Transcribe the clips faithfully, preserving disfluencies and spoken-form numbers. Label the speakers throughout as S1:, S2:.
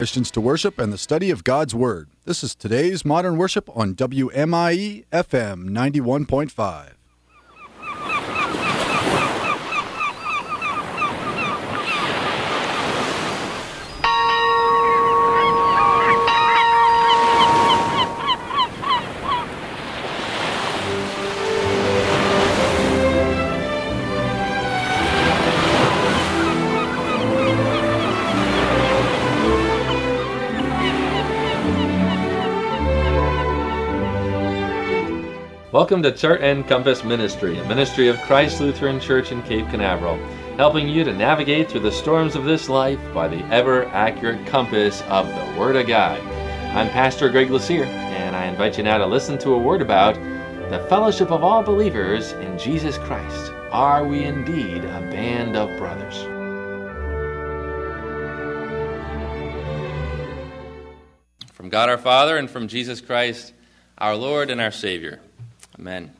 S1: Christians to worship and the study of God's Word. This is today's Modern Worship on W M I E F M ninety-one point five.
S2: Welcome to Chart and Compass Ministry, a ministry of Christ Lutheran Church in Cape Canaveral, helping you to navigate through the storms of this life by the ever-accurate compass of the Word of God. I'm Pastor Greg Lassier, and I invite you now to listen to a word about the fellowship of all believers in Jesus Christ. Are we indeed a band of brothers? From God our Father and from Jesus Christ, our Lord and our Savior. Amen.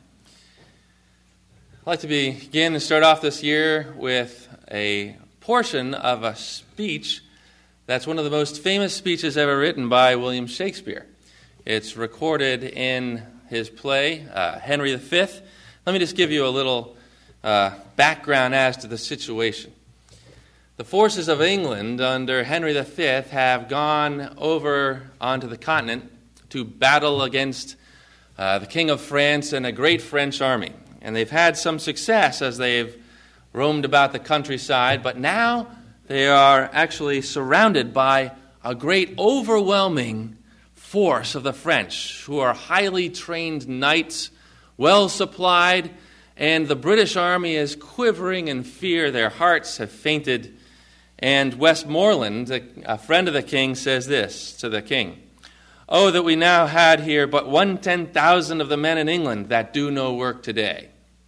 S2: I'd like to begin and start off this year with a portion of a speech that's one of the most famous speeches ever written by William Shakespeare. It's recorded in his play, uh, Henry the Fifth. Let me just give you a little uh, background as to the situation. The forces of England under Henry the Fifth have gone over onto the continent to battle against Uh, the King of France and a great French army. And they've had some success as they've roamed about the countryside, but now they are actually surrounded by a great overwhelming force of the French, who are highly trained knights, well supplied, and the British army is quivering in fear. Their hearts have fainted. And Westmoreland, a, a friend of the king, says this to the king: "Oh, that we now had here but one ten thousand of the men in England that do no work today."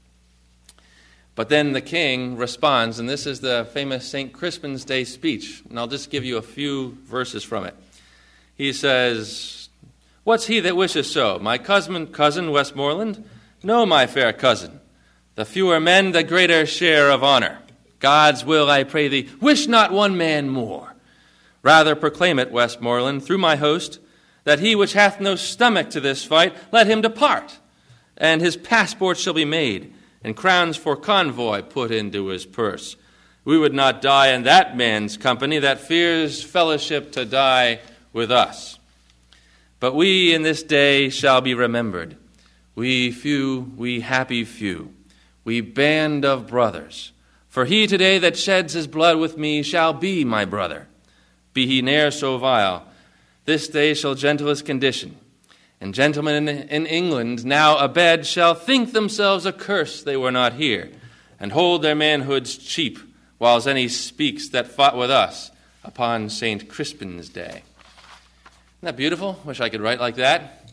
S2: But then the king responds, and this is the famous Saint Crispin's Day speech, and I'll just give you a few verses from it. He says, "What's he that wishes so? My cousin, cousin Westmoreland? No, my fair cousin. The fewer men, the greater share of honor. God's will, I pray thee, wish not one man more. Rather proclaim it, Westmoreland, through my host, that he which hath no stomach to this fight, let him depart, and his passport shall be made, and crowns for convoy put into his purse. We would not die in that man's company that fears fellowship to die with us. But we in this day shall be remembered, we few, we happy few, we band of brothers. For he today that sheds his blood with me shall be my brother, be he ne'er so vile. This day shall gentle his condition, and gentlemen in, in England now abed shall think themselves accursed they were not here, and hold their manhoods cheap, whiles any speaks that fought with us upon Saint Crispin's Day." Isn't that beautiful? Wish I could write like that.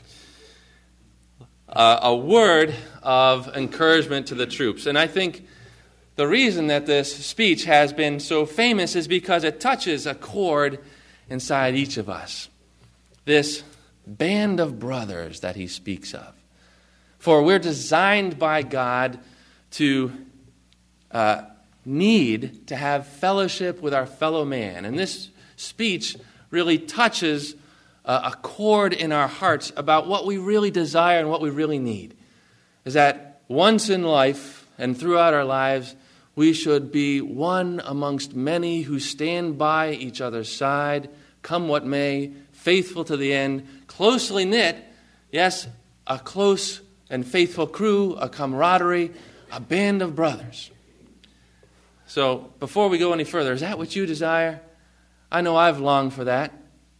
S2: Uh, a word of encouragement to the troops. And I think the reason that this speech has been so famous is because it touches a chord inside each of us. This band of brothers that he speaks of. For we're designed by God to uh, need to have fellowship with our fellow man. And this speech really touches uh, a chord in our hearts about what we really desire and what we really need. Is that once in life and throughout our lives, we should be one amongst many who stand by each other's side, come what may, faithful to the end, closely knit, yes, a close and faithful crew, a camaraderie, a band of brothers. So, before we go any further, is that what you desire? I know I've longed for that.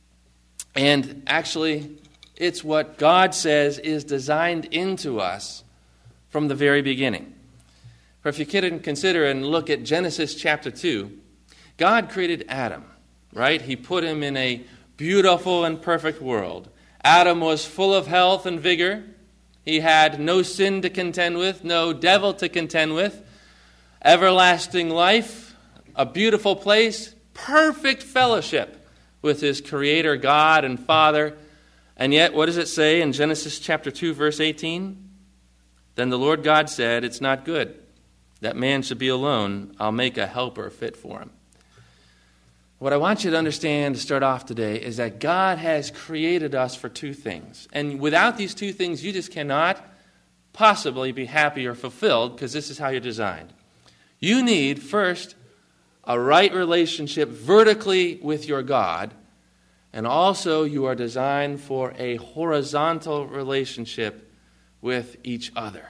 S2: And actually, it's what God says is designed into us from the very beginning. For if you can consider and look at Genesis chapter two, God created Adam, right? He put him in a beautiful and perfect world. Adam was full of health and vigor. He had no sin to contend with, no devil to contend with. Everlasting life, a beautiful place, perfect fellowship with his Creator God and Father. And yet, what does it say in Genesis chapter two, verse eighteen? Then the Lord God said, "It's not good that man should be alone. I'll make a helper fit for him." What I want you to understand to start off today is that God has created us for two things. And without these two things, you just cannot possibly be happy or fulfilled, because this is how you're designed. You need, first, a right relationship vertically with your God, and also you are designed for a horizontal relationship with each other.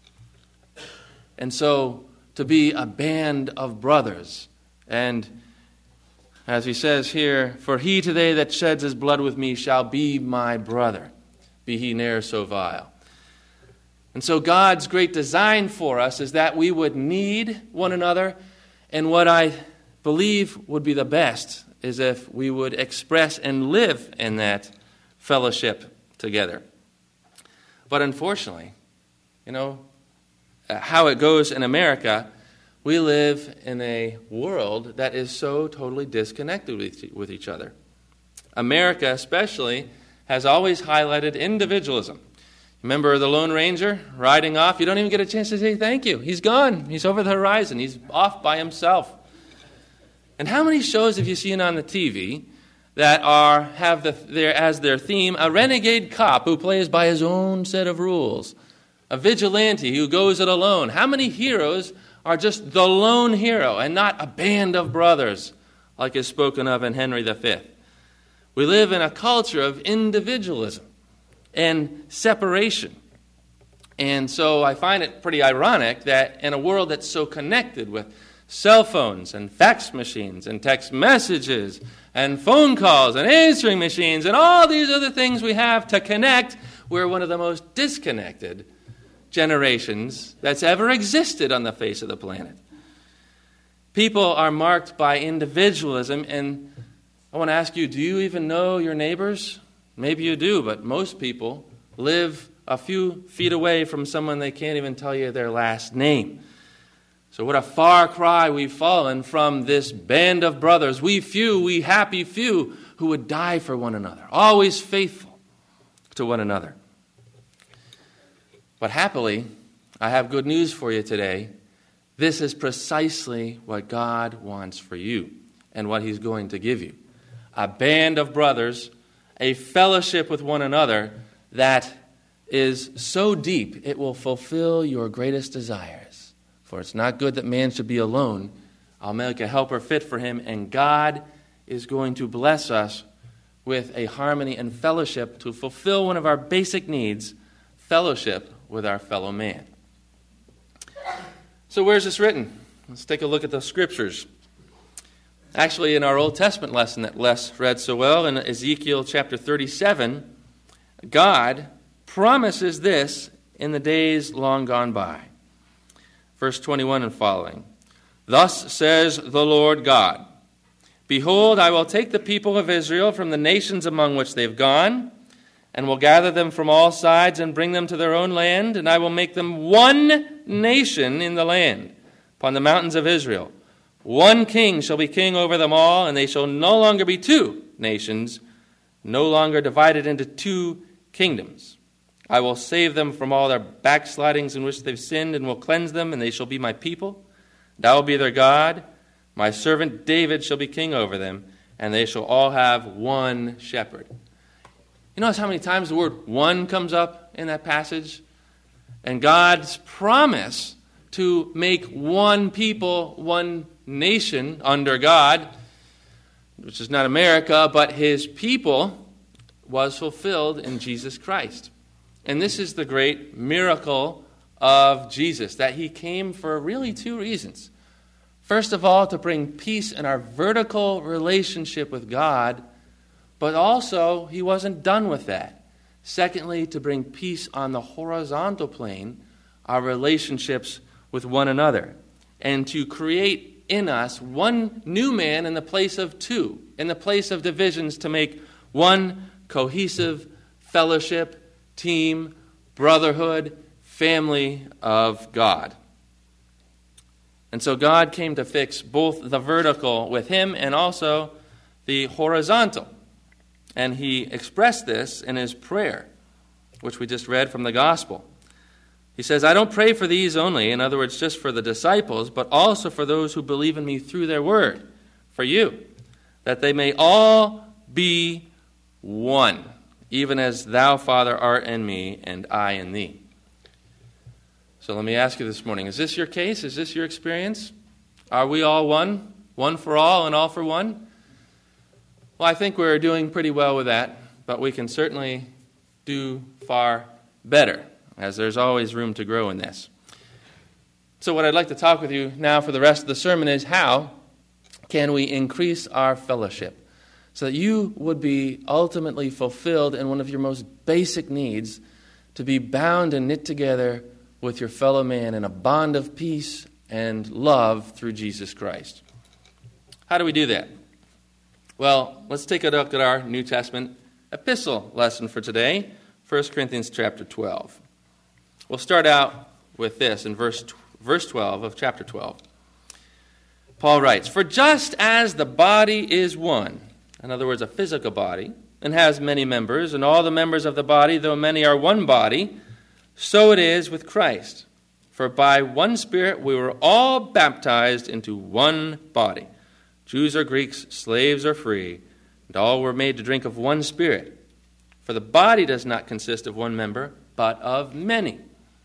S2: And so, to be a band of brothers. And as he says here, for he today that sheds his blood with me shall be my brother, be he ne'er so vile. And so God's great design for us is that we would need one another, and what I believe would be the best is if we would express and live in that fellowship together. But unfortunately, you know, how it goes in America, we live in a world that is so totally disconnected with each other. America especially has always highlighted individualism. Remember the Lone Ranger riding off? You don't even get a chance to say thank you. He's gone. He's over the horizon. He's off by himself. And how many shows have you seen on the T V that are have the, their, as their theme a renegade cop who plays by his own set of rules? A vigilante who goes it alone. How many heroes are just the lone hero and not a band of brothers like is spoken of in Henry the Fifth? We live in a culture of individualism and separation. And so I find it pretty ironic that in a world that's so connected with cell phones and fax machines and text messages and phone calls and answering machines and all these other things we have to connect, we're one of the most disconnected generations that's ever existed on the face of the planet. People are marked by individualism, and I want to ask you, do you even know your neighbors? Maybe you do, but most people live a few feet away from someone they can't even tell you their last name. So what a far cry we've fallen from this band of brothers, we few, we happy few, who would die for one another, always faithful to one another. But happily, I have good news for you today. This is precisely what God wants for you and what He's going to give you. A band of brothers, a fellowship with one another that is so deep it will fulfill your greatest desires. For it's not good that man should be alone. I'll make a helper fit for him, and God is going to bless us with a harmony and fellowship to fulfill one of our basic needs, fellowship with our fellow man. So where's this written? Let's take a look at the scriptures. Actually, in our Old Testament lesson that Les read so well, in Ezekiel chapter thirty-seven, God promises this in the days long gone by. Verse twenty-one and following. Thus says the Lord God, behold, I will take the people of Israel from the nations among which they've gone, and will gather them from all sides and bring them to their own land, and I will make them one nation in the land, upon the mountains of Israel. One king shall be king over them all, and they shall no longer be two nations, no longer divided into two kingdoms. I will save them from all their backslidings in which they've sinned, and will cleanse them, and they shall be my people. And I will be their God. My servant David shall be king over them, and they shall all have one shepherd. You notice how many times the word one comes up in that passage? And God's promise to make one people, one nation under God, which is not America, but His people, was fulfilled in Jesus Christ. And this is the great miracle of Jesus, that He came for really two reasons. First of all, to bring peace in our vertical relationship with God, but also He wasn't done with that. Secondly, to bring peace on the horizontal plane, our relationships with one another, and to create in us one new man in the place of two, in the place of divisions, to make one cohesive fellowship, team, brotherhood, family of God. And so God came to fix both the vertical with Him and also the horizontal. And He expressed this in His prayer, which we just read from the gospel. He says, I don't pray for these only, in other words, just for the disciples, but also for those who believe in me through their word, for you, that they may all be one, even as thou, Father, art in me, and I in thee. So let me ask you this morning, is this your case? Is this your experience? Are we all one? One for all and all for one? Well, I think we're doing pretty well with that, but we can certainly do far better, as there's always room to grow in this. So what I'd like to talk with you now for the rest of the sermon is how can we increase our fellowship so that you would be ultimately fulfilled in one of your most basic needs, to be bound and knit together with your fellow man in a bond of peace and love through Jesus Christ. How do we do that? Well, let's take a look at our New Testament epistle lesson for today, First Corinthians chapter twelve. We'll start out with this in verse verse twelve of chapter twelve. Paul writes, "For just as the body is one," in other words, a physical body, "and has many members, and all the members of the body, though many, are one body, so it is with Christ. For by one Spirit we were all baptized into one body. Jews or Greeks, slaves or free, and all were made to drink of one Spirit. For the body does not consist of one member, but of many."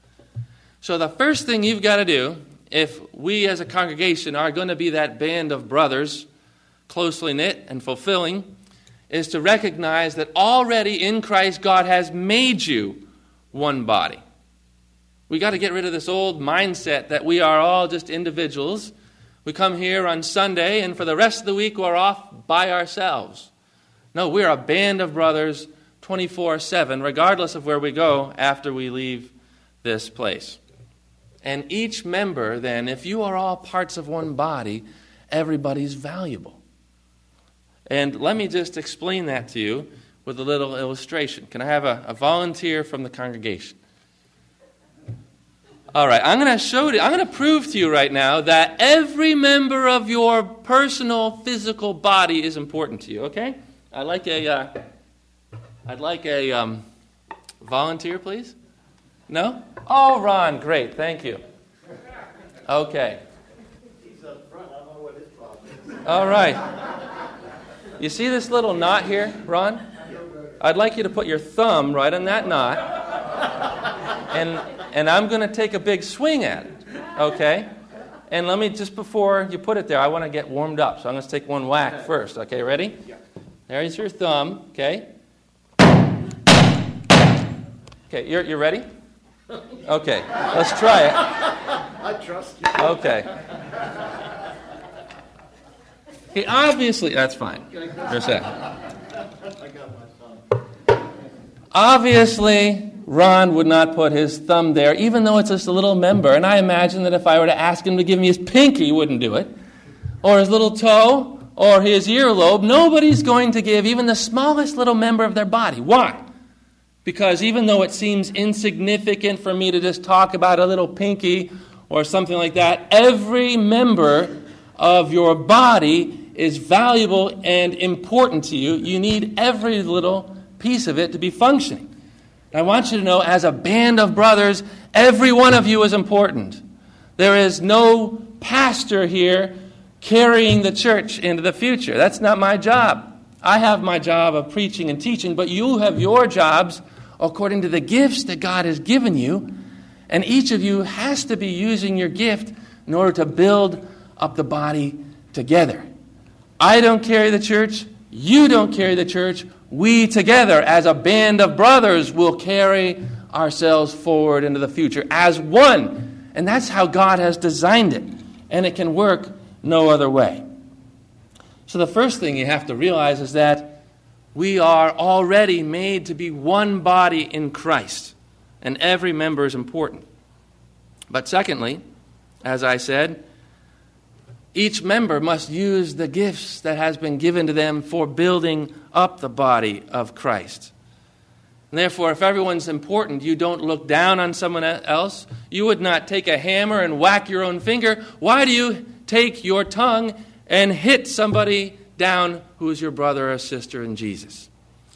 S2: So the first thing you've got to do, if we as a congregation are going to be that band of brothers, closely knit and fulfilling, is to recognize that already in Christ God has made you one body. We got to get rid of this old mindset that we are all just individuals. We come here on Sunday, and for the rest of the week we're off by ourselves. No, we're a band of brothers twenty-four seven, regardless of where we go after we leave this place. And each member, then, if you are all parts of one body, everybody's valuable. And let me just explain that to you with a little illustration. Can I have a, a volunteer from the congregation? All right, I'm going to show you, I'm going to prove to you right now that every member of your personal physical body is important to you, okay? I'd like a, uh, I'd like a um, volunteer, please. No? Oh, Ron, great, thank you. Okay.
S3: He's up front, I don't know what his problem is.
S2: All right. You see this little knot here, Ron? I'd like you to put your thumb right on that knot, and and I'm going to take a big swing at it, okay? And let me, just before you put it there, I want to get warmed up, so I'm going to take one whack first, okay? Ready? There's your thumb, okay? Okay, you're you ready? Okay, let's try it.
S3: I trust you.
S2: Okay. He obviously, that's fine. There's that.
S3: I got my thumb.
S2: Obviously, Ron would not put his thumb there, even though it's just a little member. And I imagine that if I were to ask him to give me his pinky, he wouldn't do it. Or his little toe, or his earlobe. Nobody's going to give even the smallest little member of their body. Why? Because even though it seems insignificant for me to just talk about a little pinky or something like that, every member of your body is valuable and important to you. You need every little piece of it to be functioning. I want you to know, as a band of brothers, every one of you is important. There is no pastor here carrying the church into the future. That's not my job. I have my job of preaching and teaching, but you have your jobs according to the gifts that God has given you, and each of you has to be using your gift in order to build up the body together. I don't carry the church. You don't carry the church. We together, as a band of brothers, will carry ourselves forward into the future as one. And that's how God has designed it. And it can work no other way. So the first thing you have to realize is that we are already made to be one body in Christ. And every member is important. But secondly, as I said, each member must use the gifts that has been given to them for building up the body of Christ. And therefore, if everyone's important, you don't look down on someone else. You would not take a hammer and whack your own finger. Why do you take your tongue and hit somebody down who is your brother or sister in Jesus?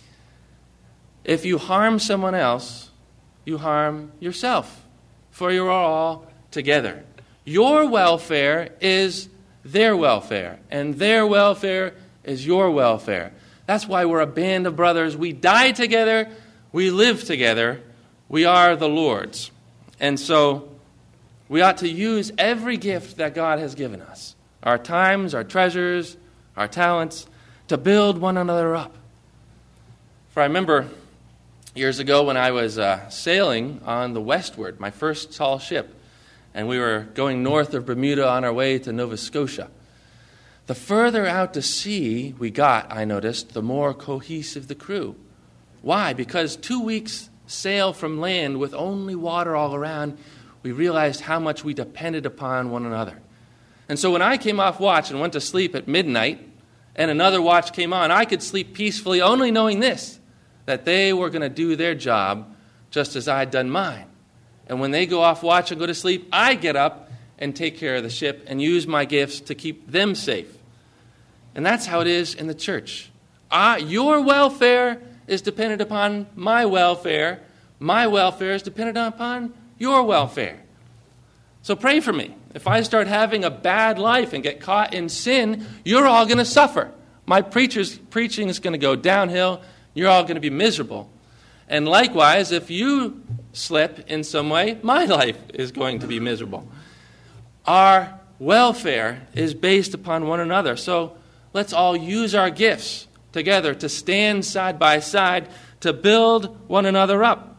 S2: If you harm someone else, you harm yourself, for you are all together. Your welfare is their welfare, and their welfare is your welfare. That's why we're a band of brothers. We die together. We live together. We are the Lord's. And so we ought to use every gift that God has given us, our times, our treasures, our talents, to build one another up. For I remember years ago when I was uh, sailing on the Westward, my first tall ship, and we were going north of Bermuda on our way to Nova Scotia. The further out to sea we got, I noticed, the more cohesive the crew. Why? Because two weeks sail from land with only water all around, we realized how much we depended upon one another. And so when I came off watch and went to sleep at midnight, and another watch came on, I could sleep peacefully only knowing this, that they were going to do their job just as I had done mine. And when they go off watch and go to sleep, I get up and take care of the ship and use my gifts to keep them safe. And that's how it is in the church. I, your welfare is dependent upon my welfare. My welfare is dependent upon your welfare. So pray for me. If I start having a bad life and get caught in sin, you're all going to suffer. My preacher's preaching is going to go downhill. You're all going to be miserable. And likewise, if you slip in some way, my life is going to be miserable. Our welfare is based upon one another. So let's all use our gifts together to stand side by side to build one another up.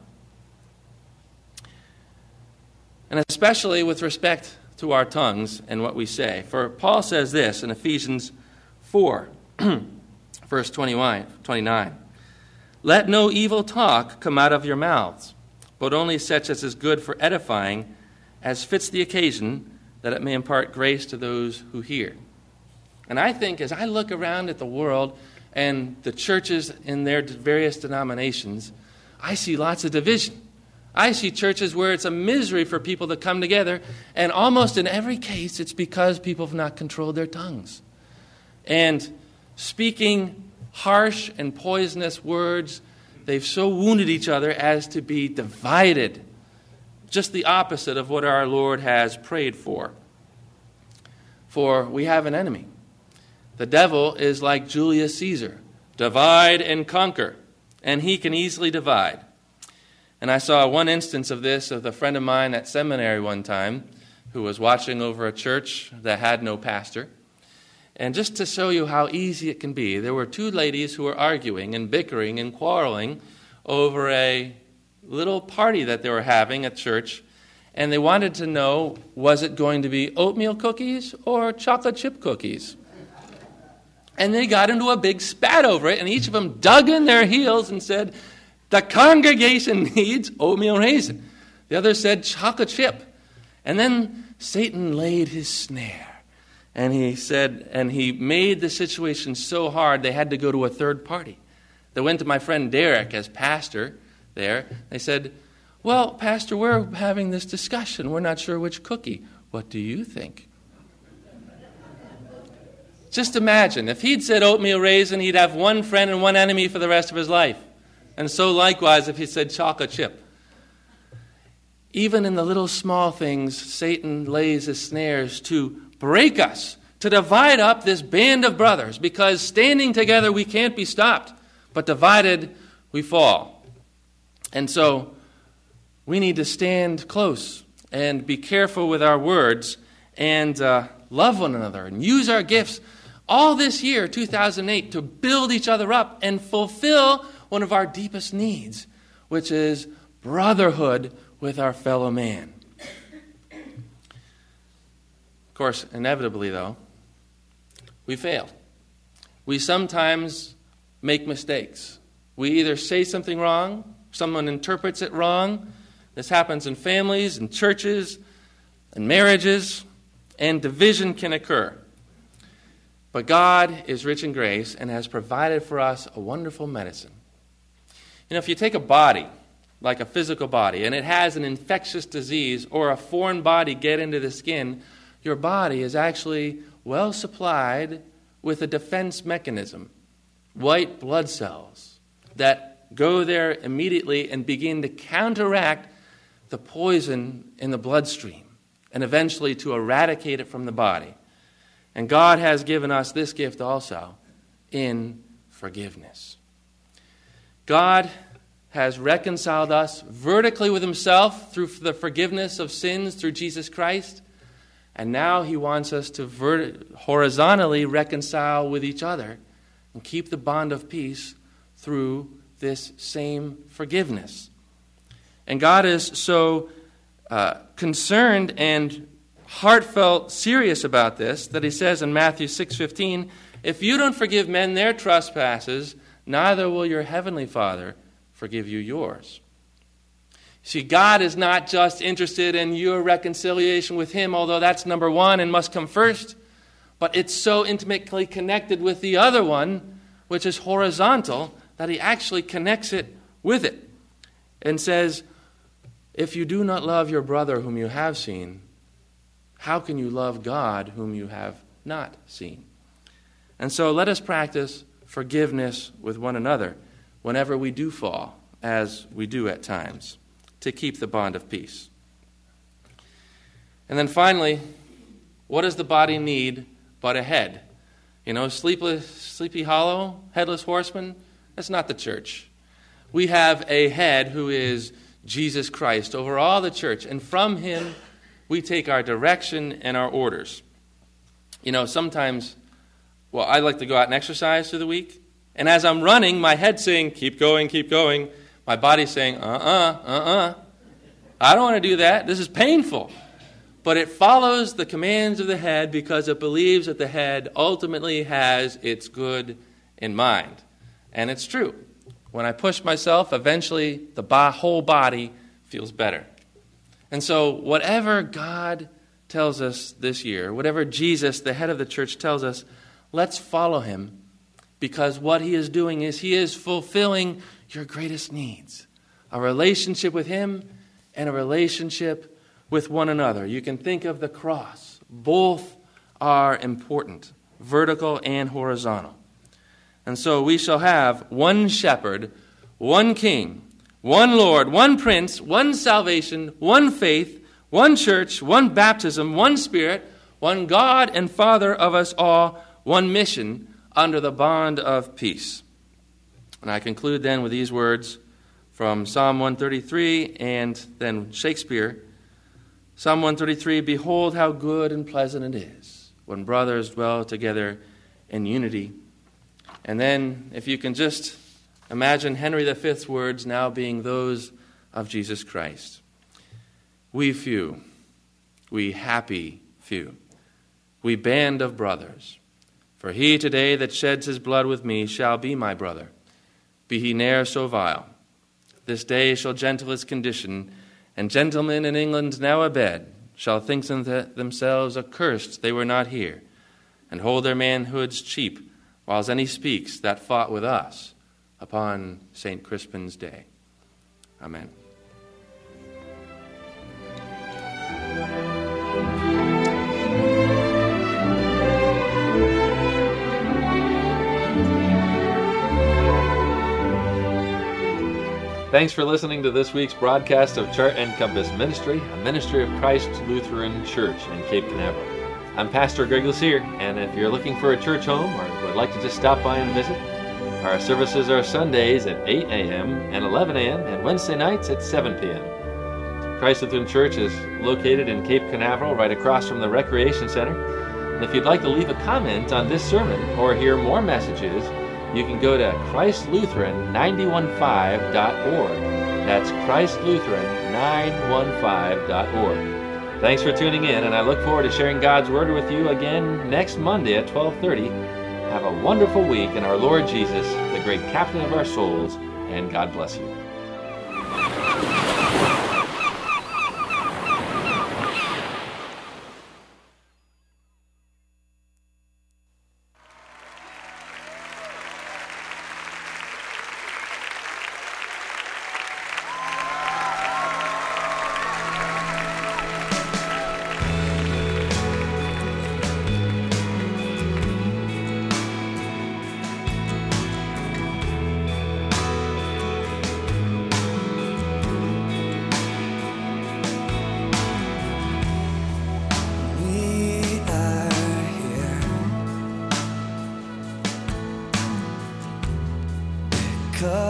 S2: And especially with respect to our tongues and what we say. For Paul says this in Ephesians four, verse twenty-nine. Let no evil talk come out of your mouths, but only such as is good for edifying, as fits the occasion, that it may impart grace to those who hear. And I think as I look around at the world and the churches in their various denominations, I see lots of division. I see churches where it's a misery for people to come together, and almost in every case, it's because people have not controlled their tongues. And speaking harsh and poisonous words, they've so wounded each other as to be divided. Just the opposite of what our Lord has prayed for. For we have an enemy. The devil is like Julius Caesar. Divide and conquer. And he can easily divide. And I saw one instance of this of a friend of mine at seminary one time who was watching over a church that had no pastor. And just to show you how easy it can be, there were two ladies who were arguing and bickering and quarreling over a little party that they were having at church. And they wanted to know, was it going to be oatmeal cookies or chocolate chip cookies? And they got into a big spat over it, and each of them dug in their heels and said, the congregation needs oatmeal raisin. The other said chocolate chip. And then Satan laid his snare. And he said, and he made the situation so hard they had to go to a third party. They went to my friend Derek as pastor there. They said, well, Pastor, we're having this discussion. We're not sure which cookie. What do you think? Just imagine, if he'd said oatmeal raisin, he'd have one friend and one enemy for the rest of his life. And so likewise, if he said chocolate chip. Even in the little small things, Satan lays his snares to break us, to divide up this band of brothers, because standing together we can't be stopped, but divided we fall. And so we need to stand close and be careful with our words and uh, love one another and use our gifts all this year, two thousand eight, to build each other up and fulfill one of our deepest needs, which is brotherhood with our fellow man. Of course, inevitably, though, we fail. We sometimes make mistakes. We either say something wrong, someone interprets it wrong. This happens in families, in churches, in marriages, and division can occur. But God is rich in grace and has provided for us a wonderful medicine. You know, if you take a body, like a physical body, and it has an infectious disease or a foreign body get into the skin, your body is actually well supplied with a defense mechanism, white blood cells, that go there immediately and begin to counteract the poison in the bloodstream and eventually to eradicate it from the body. And God has given us this gift also, in forgiveness. God has reconciled us vertically with himself through the forgiveness of sins through Jesus Christ. And now he wants us to vert- horizontally reconcile with each other and keep the bond of peace through this same forgiveness. And God is so uh, concerned and heartfelt serious about this that he says in Matthew six fifteen, if you don't forgive men their trespasses, neither will your heavenly Father forgive you yours. See, God is not just interested in your reconciliation with him, although that's number one and must come first, but it's so intimately connected with the other one, which is horizontal, that he actually connects it with it and says, if you do not love your brother whom you have seen, how can you love God whom you have not seen? And so let us practice forgiveness with one another whenever we do fall, as we do at times, to keep the bond of peace. And then finally, what does the body need but a head? You know, sleepless, sleepy hollow, headless horseman, that's not the church. We have a head who is Jesus Christ over all the church, and from him we take our direction and our orders. You know, sometimes, well, I like to go out and exercise through the week, and as I'm running, my head's saying, keep going, keep going. My body's saying, uh-uh, uh-uh. I don't want to do that. This is painful. But it follows the commands of the head because it believes that the head ultimately has its good in mind. And it's true. When I push myself, eventually the bo- whole body feels better. And so whatever God tells us this year, whatever Jesus, the head of the church, tells us, let's follow him, because what he is doing is he is fulfilling your greatest needs, a relationship with him and a relationship with one another. You can think of the cross. Both are important, vertical and horizontal. And so we shall have one shepherd, one king, one Lord, one prince, one salvation, one faith, one church, one baptism, one Spirit, one God and Father of us all, one mission under the bond of peace. And I conclude then with these words from Psalm one thirty-three and then Shakespeare. Psalm one thirty-three, behold how good and pleasant it is when brothers dwell together in unity. And then, if you can just imagine Henry the Fifth's words now being those of Jesus Christ. We few, we happy few, we band of brothers. For he today that sheds his blood with me shall be my brother, be he ne'er so vile. This day shall gentle his condition, and gentlemen in England now abed shall think them th- themselves accursed they were not here, and hold their manhoods cheap, whiles any speaks that fought with us upon Saint Crispin's day. Amen. Thanks for listening to this week's broadcast of Chart and Compass Ministry, a ministry of Christ Lutheran Church in Cape Canaveral. I'm Pastor Greg Lucier, and if you're looking for a church home or would like to just stop by and visit, our services are Sundays at eight a.m. and eleven a.m. and Wednesday nights at seven p.m. Christ Lutheran Church is located in Cape Canaveral, right across from the Recreation Center. And if you'd like to leave a comment on this sermon or hear more messages, you can go to Christ Lutheran nine one five dot org. That's Christ Lutheran nine one five dot org. Thanks for tuning in, and I look forward to sharing God's Word with you again next Monday at twelve thirty. Have a wonderful week in our Lord Jesus, the great captain of our souls, and God bless you.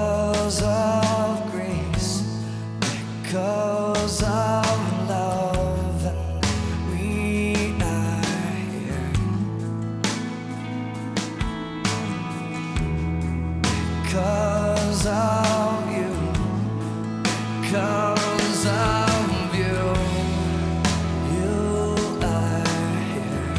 S4: Because of grace, because of love, and we are here. Because of you, because of you, you are here.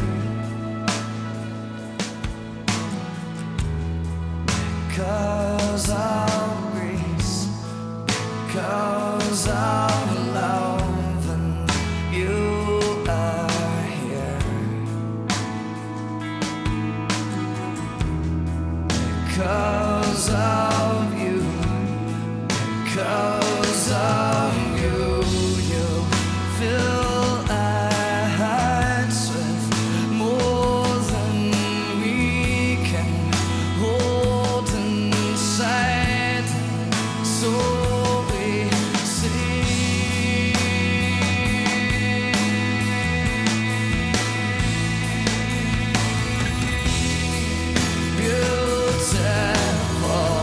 S4: Because of grace, because of love, and you are here. Because of you, because of you, you fill our hearts with more than we can hold inside. So we sing, beautiful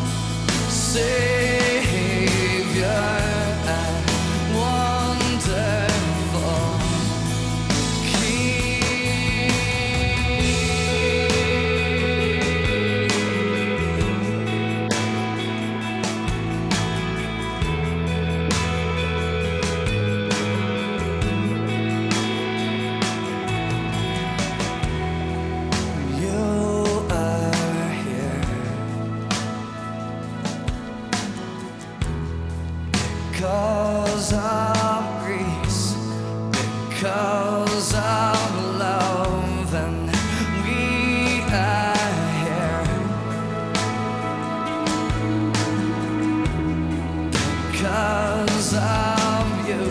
S4: Savior and wonderful King. You are here. Because of grace, because of love, and we are here. Because of you,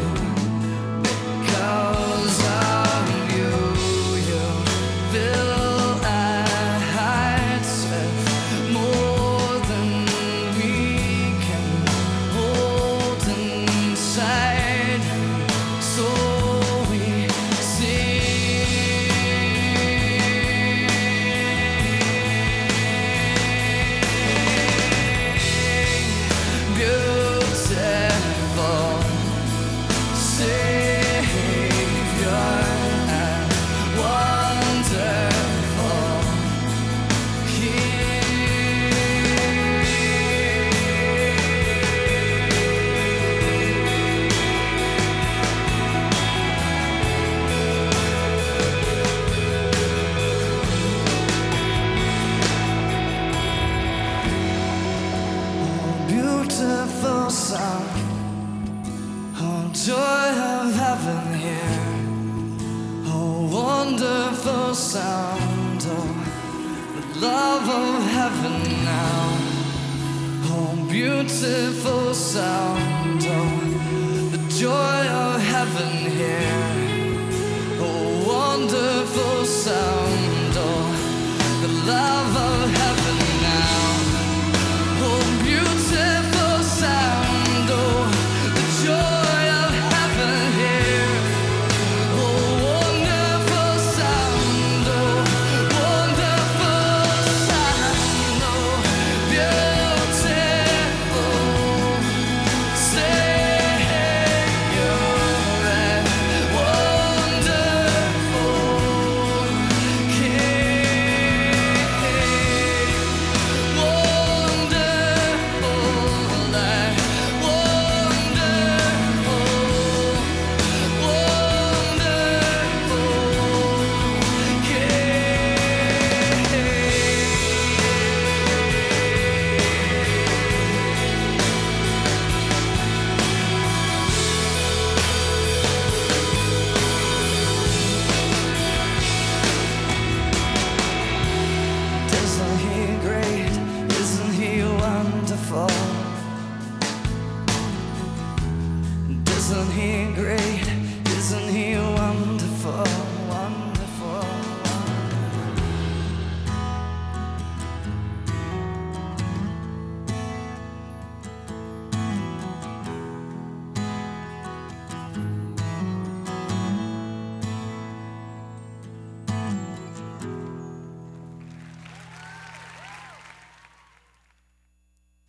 S4: because of you, you fill our hearts with more than we can hold inside. So we sing, beautiful Savior and wonderful beautiful sound, oh joy of heaven here, oh wonderful sound, oh the love of heaven now, oh beautiful sound, oh the joy of heaven here, oh wonderful sound, oh the love of